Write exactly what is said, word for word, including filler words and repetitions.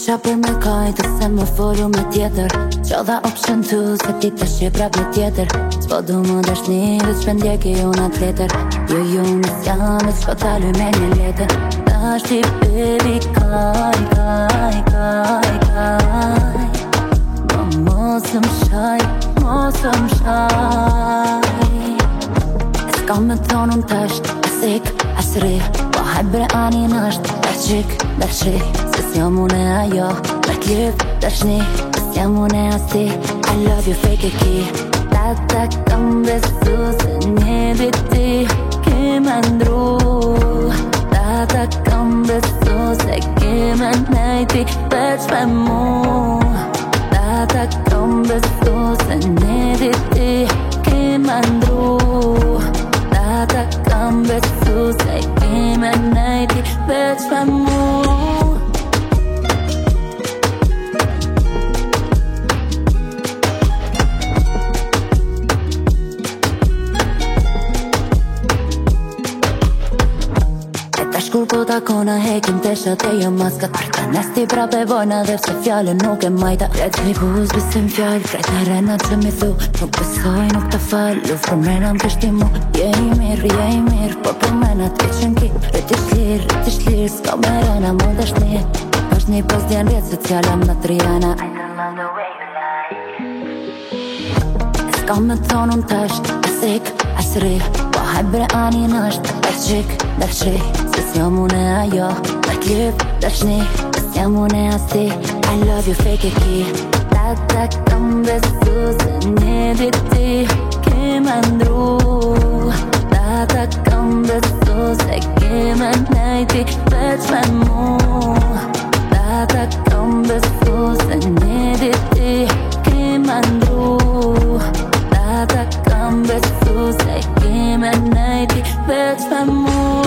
Kisha për me kajtë se më folu me tjetër Qodha option tu se ti të shi prap me tjetër S'po du më dashni dhe s'pendjeki unë atë letër Jo ju në s'jam e s'po taluj me një letër Dashti baby kaj, kaj, kaj, kaj Ma mos më shaj, mos më shaj E s'ka me thonë unë tasht, e sik, e sri Po hajbre ani nasht, e qik, dhe shi Se s'jam une ajo, dhe t'lyp, dhe shni Se s'jam une asti, I love you fake e ki Ta ta kam besu se një biti ki me ndru Ta ta kam besu se ki me nejti veç me mu Ta ta kam besu se një biti ki me ndru Ta ta kam besu se ki me nejti veç me mu Kur po takona hekim të shat e jo maskat Preta nesti prape vojna dhe pse fjallën nuk e majta Kretë mi buz bisim fjall, krejt në rena që mi thu Nuk besoj, nuk të fall, luf për mrena më kështi mu Je i mirë, je i mirë, por për mrena të qën ki Rëti shlirë, rëti shlirë, s'ka me rana mu dhe shni Pash një pas djen rjetë se t'jalla më triana I don't love the way you lie E s'ka me thonë unë tasht, e sik, e sri Po hajbre ani nasht, e qik, dhe shi Se s'jam une ajo, dhe t'lyp, dhe shni Se s'jam une asti, I love you fake e ki Ta ta kam besu se një diti ki me ndru Ta ta kam besu se ki me nejti veç me mu Ta ta kam besu se një diti ki me ndru Ta ta kam besu se ki me nejti veç me mu